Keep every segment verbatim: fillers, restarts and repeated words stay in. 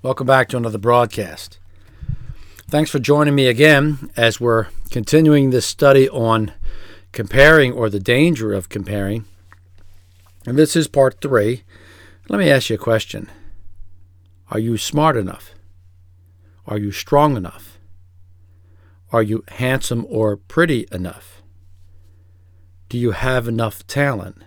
Welcome back to another broadcast. Thanks for joining me again as we're continuing this study on comparing, or the danger of comparing. And this is part three. Let me ask you a question. Are you smart enough? Are you strong enough? Are you handsome or pretty enough? Do you have enough talent?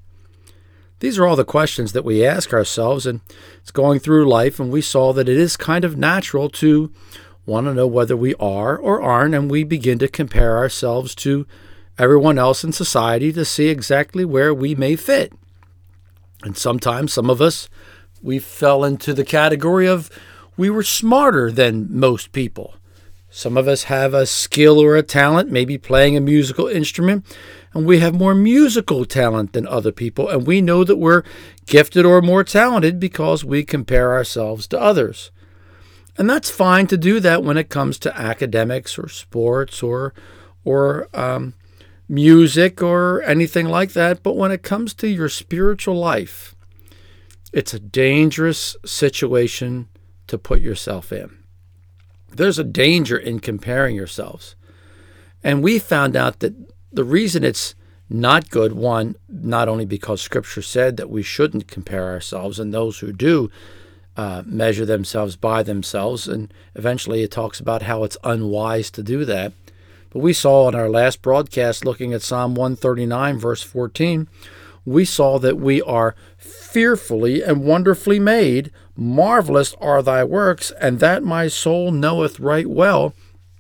These are all the questions that we ask ourselves, and it's going through life, and we saw that it is kind of natural to want to know whether we are or aren't, and we begin to compare ourselves to everyone else in society to see exactly where we may fit. And sometimes, some of us, we fell into the category of we were smarter than most people. Some of us have a skill or a talent, maybe playing a musical instrument, and we have more musical talent than other people, and we know that we're gifted or more talented because we compare ourselves to others. And that's fine to do that when it comes to academics or sports or or um, music or anything like that. But when it comes to your spiritual life, it's a dangerous situation to put yourself in. There's a danger in comparing yourselves. And we found out that the reason it's not good, one, not only because Scripture said that we shouldn't compare ourselves, and those who do uh, measure themselves by themselves, and eventually it talks about how it's unwise to do that. But we saw in our last broadcast, looking at Psalm one thirty-nine, verse fourteen, we saw that we are fearfully and wonderfully made. Marvelous are thy works, and that my soul knoweth right well.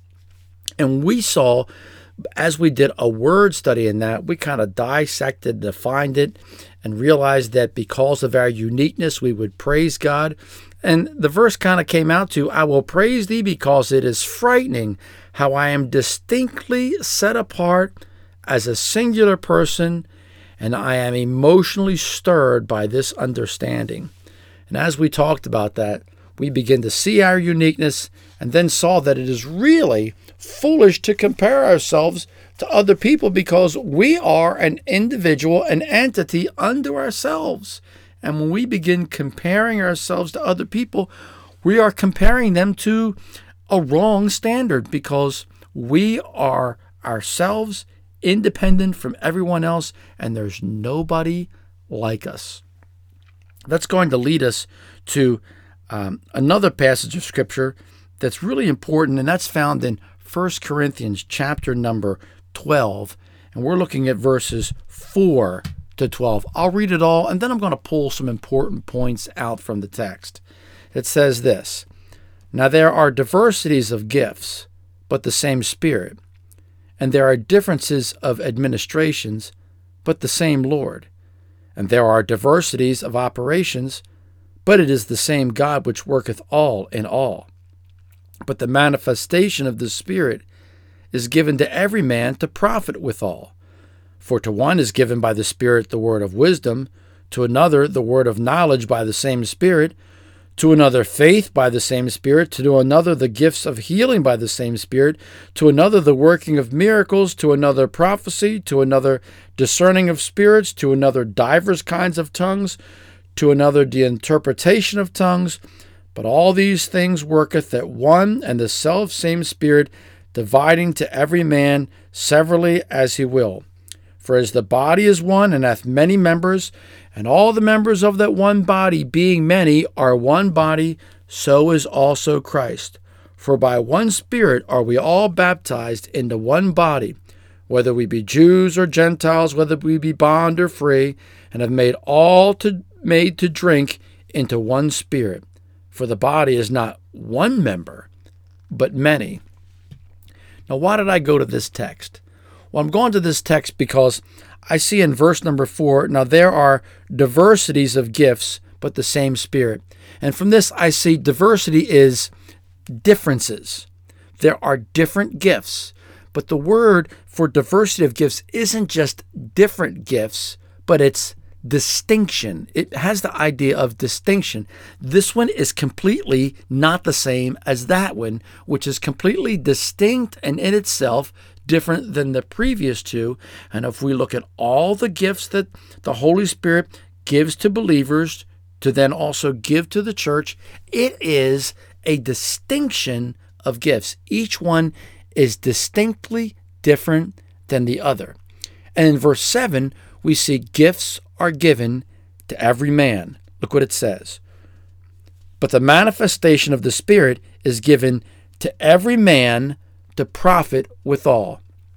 And we saw, as we did a word study in that, we kind of dissected, defined it, and realized that because of our uniqueness, we would praise God. And the verse kind of came out to, I will praise thee because it is frightening how I am distinctly set apart as a singular person, and I am emotionally stirred by this understanding. And as we talked about that, we begin to see our uniqueness and then saw that it is really foolish to compare ourselves to other people because we are an individual, an entity unto ourselves. And when we begin comparing ourselves to other people, we are comparing them to a wrong standard because we are ourselves, independent from everyone else, and there's nobody like us. That's going to lead us to um, another passage of Scripture that's really important, and that's found in First Corinthians chapter number twelve, and we're looking at verses four to twelve. I'll read it all, and then I'm going to pull some important points out from the text. It says this, Now there are diversities of gifts, but the same Spirit. And there are differences of administrations, but the same Lord. And there are diversities of operations, but it is the same God which worketh all in all. But the manifestation of the Spirit is given to every man to profit withal. For to one is given by the Spirit the word of wisdom, to another the word of knowledge by the same Spirit, to another faith by the same Spirit, to another the gifts of healing by the same Spirit, to another the working of miracles, to another prophecy, to another discerning of spirits, to another divers kinds of tongues, to another the interpretation of tongues. But all these things worketh that one and the self same Spirit, dividing to every man severally as he will. For as the body is one and hath many members, and all the members of that one body, being many, are one body, so is also Christ. For by one Spirit are we all baptized into one body, whether we be Jews or Gentiles, whether we be bond or free, and have made all to made to drink into one Spirit. For the body is not one member, but many. Now, why did I go to this text? Well, I'm going to this text because I see in verse number four, now there are diversities of gifts, but the same Spirit. And from this, I see diversity is differences. There are different gifts, but the word for diversity of gifts isn't just different gifts, but it's distinction. It has the idea of distinction. This one is completely not the same as that one, which is completely distinct and in itself different than the previous two. And if we look at all the gifts that the Holy Spirit gives to believers to then also give to the church. It is a distinction of gifts. Each one is distinctly different than the other. And in verse seven, we see gifts are given to every man. Look what it says. But the manifestation of the Spirit is given to every man to profit withal.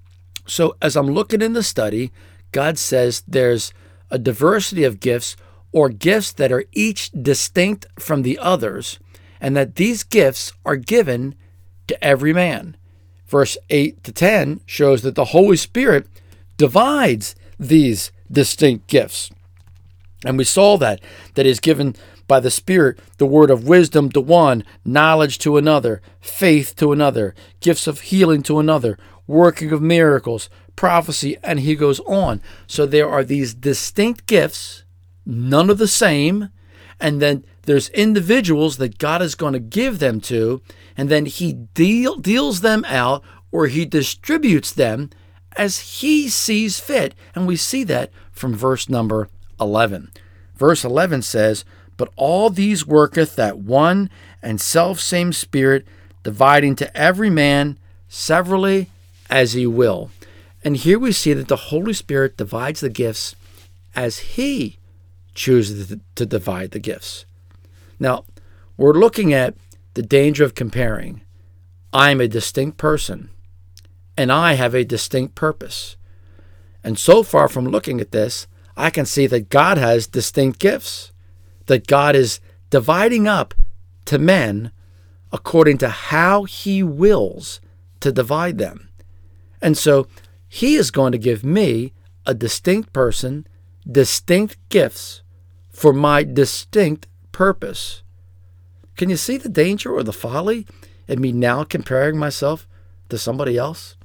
So as I'm looking in the study, God says there's a diversity of gifts, or gifts that are each distinct from the others, and that these gifts are given to every man. Verse eight to ten shows that the Holy Spirit divides these distinct gifts. And we saw that, that is given by the Spirit the word of wisdom to one, knowledge to another, faith to another, gifts of healing to another, working of miracles, prophecy, and he goes on. So there are these distinct gifts, none of the same, and then there's individuals that God is going to give them to, and then he deal, deals them out, or he distributes them as he sees fit. And we see that from verse number eleven. Verse eleven says, but all these worketh that one and selfsame Spirit, dividing to every man severally as he will. And here we see that the Holy Spirit divides the gifts as he chooses to divide the gifts. Now, we're looking at the danger of comparing. I'm a distinct person, and I have a distinct purpose. And so far from looking at this, I can see that God has distinct gifts, that God is dividing up to men according to how he wills to divide them. And so he is going to give me a distinct person, distinct gifts for my distinct purpose. Can you see the danger or the folly in me now comparing myself to somebody else?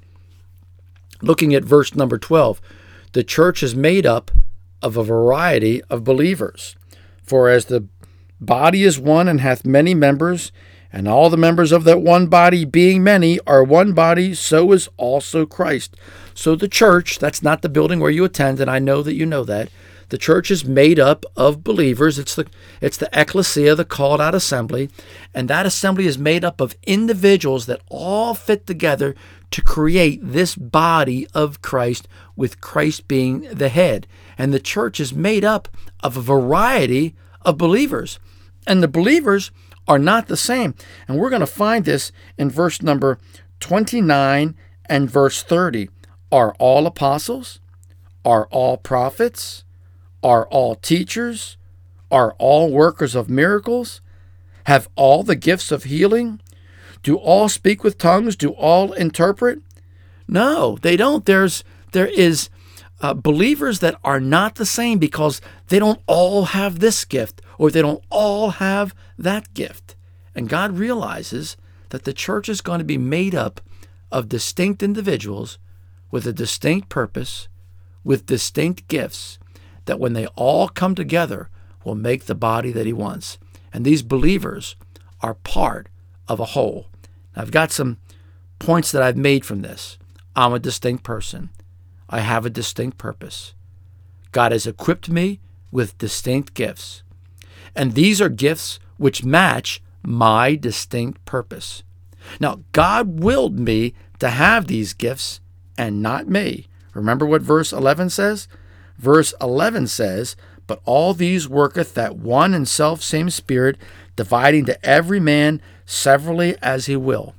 Looking at verse number twelve, the church is made up of a variety of believers. For as the body is one and hath many members, and all the members of that one body, being many, are one body, so is also Christ. So the church, that's not the building where you attend, and I know that you know that. The church is made up of believers. It's the it's the ecclesia, the called out assembly, and that assembly is made up of individuals that all fit together to create this body of Christ, with Christ being the head. And the church is made up of a variety of believers. And the believers are not the same. And we're going to find this in verse number twenty-nine and verse thirty. Are all apostles? Are all prophets? Are all teachers? Are all workers of miracles? Have all the gifts of healing? Do all speak with tongues? Do all interpret? No, they don't. There's there is uh, believers that are not the same, because they don't all have this gift, or they don't all have that gift. And God realizes that the church is going to be made up of distinct individuals with a distinct purpose, with distinct gifts, that when they all come together will make the body that he wants. And these believers are part of a whole. Now, I've got some points that I've made from this. I'm a distinct person. I have a distinct purpose. God has equipped me with distinct gifts. And these are gifts which match my distinct purpose. Now, God willed me to have these gifts and not me. Remember what verse eleven says? Verse eleven says, but all these worketh that one and selfsame Spirit, dividing to every man severally as he will.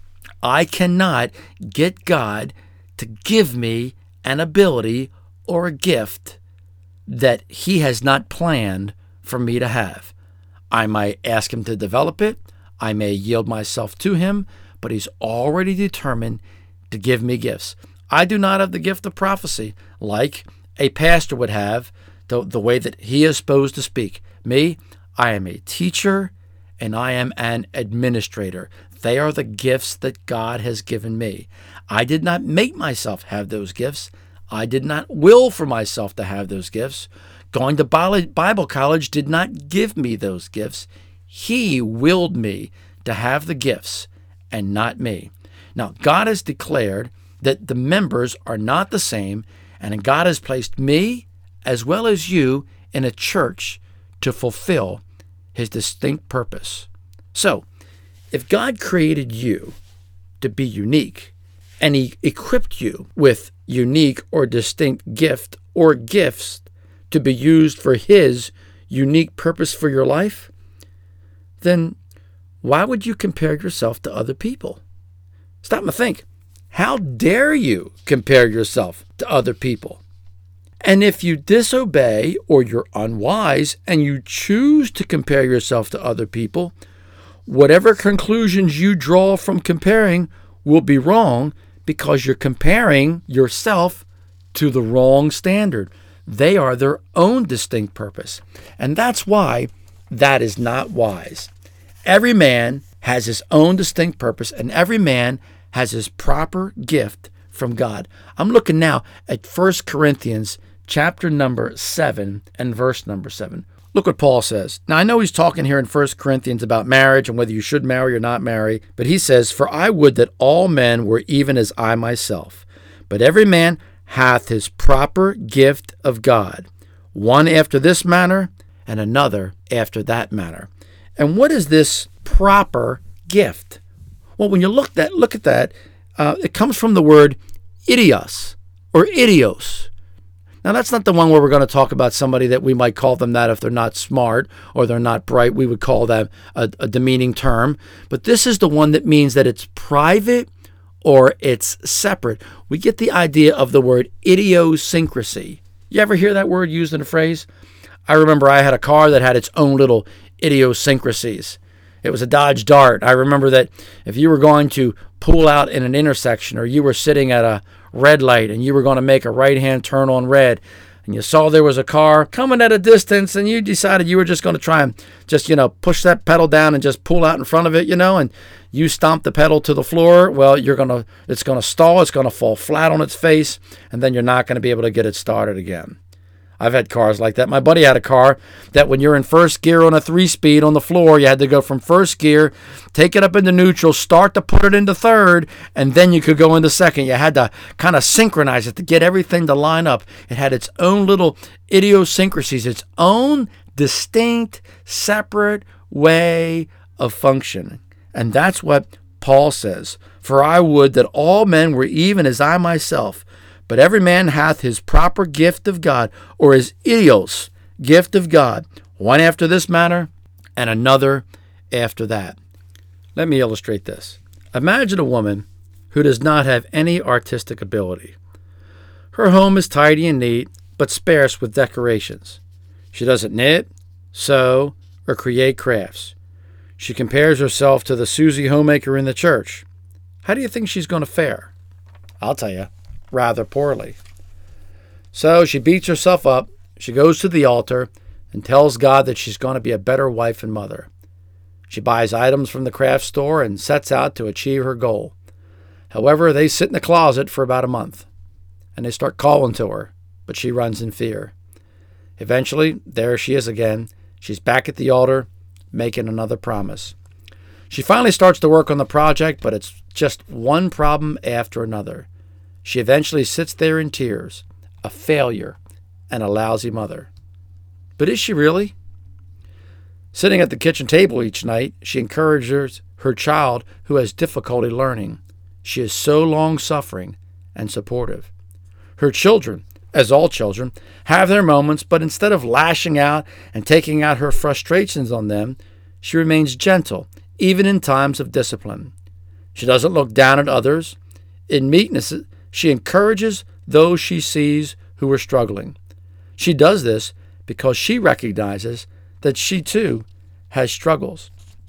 I cannot get God to give me an ability or a gift that he has not planned for me to have. I might ask him to develop it. I may yield myself to him, but he's already determined to give me gifts. I do not have the gift of prophecy like a pastor would have, the, the way that he is supposed to speak. Me, I am a teacher and I am an administrator. They are the gifts that God has given me. I did not make myself have those gifts. I did not will for myself to have those gifts. Going to Bible college did not give me those gifts. He willed me to have the gifts and not me. Now, God has declared that the members are not the same, and God has placed me as well as you in a church to fulfill his distinct purpose. So, if God created you to be unique, and he equipped you with unique or distinct gift or gifts to be used for his unique purpose for your life, then why would you compare yourself to other people? Stop and think. How dare you compare yourself to other people? And if you disobey or you're unwise and you choose to compare yourself to other people, whatever conclusions you draw from comparing will be wrong because you're comparing yourself to the wrong standard. They are their own distinct purpose. And that's why that is not wise. Every man has his own distinct purpose, and every man has his proper gift from God. I'm looking now at First Corinthians chapter number seven and verse number seven. Look what Paul says. Now, I know he's talking here in First Corinthians about marriage and whether you should marry or not marry, but he says, "For I would that all men were even as I myself, but every man hath his proper gift of God, one after this manner, and another after that manner." And what is this proper gift? Well, when you look that look at that, uh, it comes from the word idios or idios. Now, that's not the one where we're going to talk about somebody that we might call them that if they're not smart or they're not bright. We would call them a, a demeaning term. But this is the one that means that it's private or it's separate. We get the idea of the word idiosyncrasy. You ever hear that word used in a phrase? I remember I had a car that had its own little idiosyncrasies. It was a Dodge Dart. I remember that if you were going to pull out in an intersection or you were sitting at a red light and you were going to make a right-hand turn on red and you saw there was a car coming at a distance and you decided you were just going to try and just, you know, push that pedal down and just pull out in front of it, you know, and you stomp the pedal to the floor, well, you're going to, it's going to stall, it's going to fall flat on its face, and then you're not going to be able to get it started again. I've had cars like that. My buddy had a car that when you're in first gear on a three-speed on the floor, you had to go from first gear, take it up into neutral, start to put it into third, and then you could go into second. You had to kind of synchronize it to get everything to line up. It had its own little idiosyncrasies, its own distinct, separate way of functioning. And that's what Paul says. "For I would that all men were even as I myself, but every man hath his proper gift of God," or his idios, gift of God, "one after this manner, and another after that." Let me illustrate this. Imagine a woman who does not have any artistic ability. Her home is tidy and neat, but sparse with decorations. She doesn't knit, sew, or create crafts. She compares herself to the Susie homemaker in the church. How do you think she's going to fare? I'll tell you. Rather poorly. So she beats herself up, she goes to the altar and tells God that she's going to be a better wife and mother. She buys items from the craft store and sets out to achieve her goal. However, they sit in the closet for about a month, and they start calling to her, but she runs in fear. Eventually, there she is again. She's back at the altar, making another promise. She finally starts to work on the project, but it's just one problem after another. She eventually sits there in tears, a failure and a lousy mother. But is she really? Sitting at the kitchen table each night, she encourages her child who has difficulty learning. She is so long-suffering and supportive. Her children, as all children, have their moments, but instead of lashing out and taking out her frustrations on them, she remains gentle, even in times of discipline. She doesn't look down at others. In meekness, she encourages those she sees who are struggling. She does this because she recognizes that she too has struggles.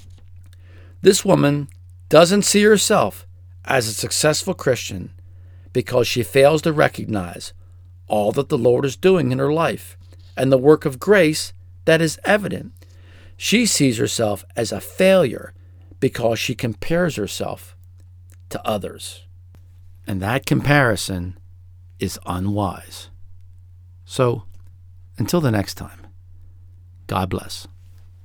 This woman doesn't see herself as a successful Christian because she fails to recognize all that the Lord is doing in her life and the work of grace that is evident. She sees herself as a failure because she compares herself to others. And that comparison is unwise. So, until the next time, God bless.